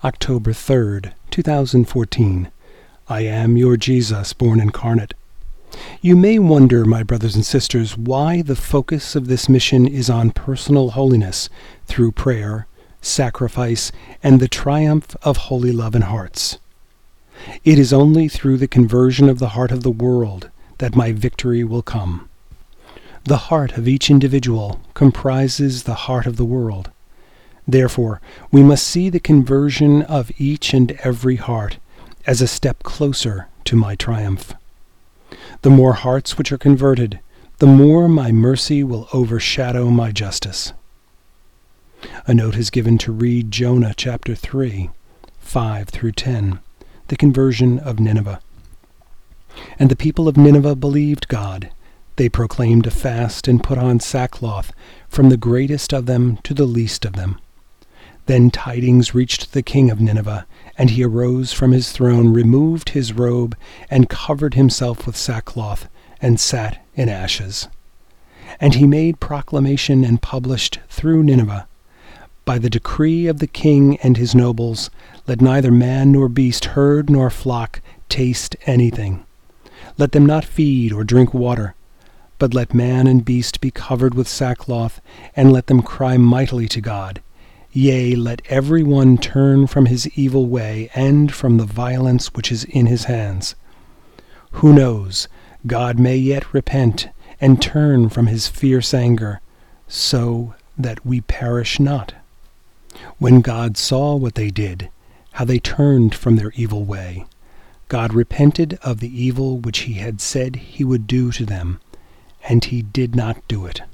October 3rd, 2014. I am your Jesus, born incarnate. You may wonder, my brothers and sisters, why the focus of this mission is on personal holiness through prayer, sacrifice, and the triumph of holy love in hearts. It is only through the conversion of the heart of the world that my victory will come. The heart of each individual comprises the heart of the world. Therefore, we must see the conversion of each and every heart as a step closer to my triumph. The more hearts which are converted, the more my mercy will overshadow my justice. A note is given to read Jonah chapter 3, 5 through 10, the conversion of Nineveh. And the people of Nineveh believed God. They proclaimed a fast and put on sackcloth, from the greatest of them to the least of them. Then tidings reached the king of Nineveh, and he arose from his throne, removed his robe, and covered himself with sackcloth, and sat in ashes. And he made proclamation and published through Nineveh, by the decree of the king and his nobles, let neither man nor beast, herd nor flock, taste anything. Let them not feed or drink water, but let man and beast be covered with sackcloth, and let them cry mightily to God. Yea, let every one turn from his evil way and from the violence which is in his hands. Who knows, God may yet repent and turn from his fierce anger, so that we perish not. When God saw what they did, how they turned from their evil way, God repented of the evil which he had said he would do to them, and he did not do it.